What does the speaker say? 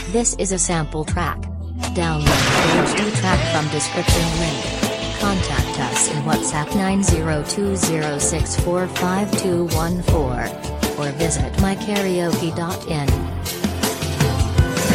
This is a sample track. Download the HD track from description link. Contact us in WhatsApp 9020645214 or visit mykaraoke.in.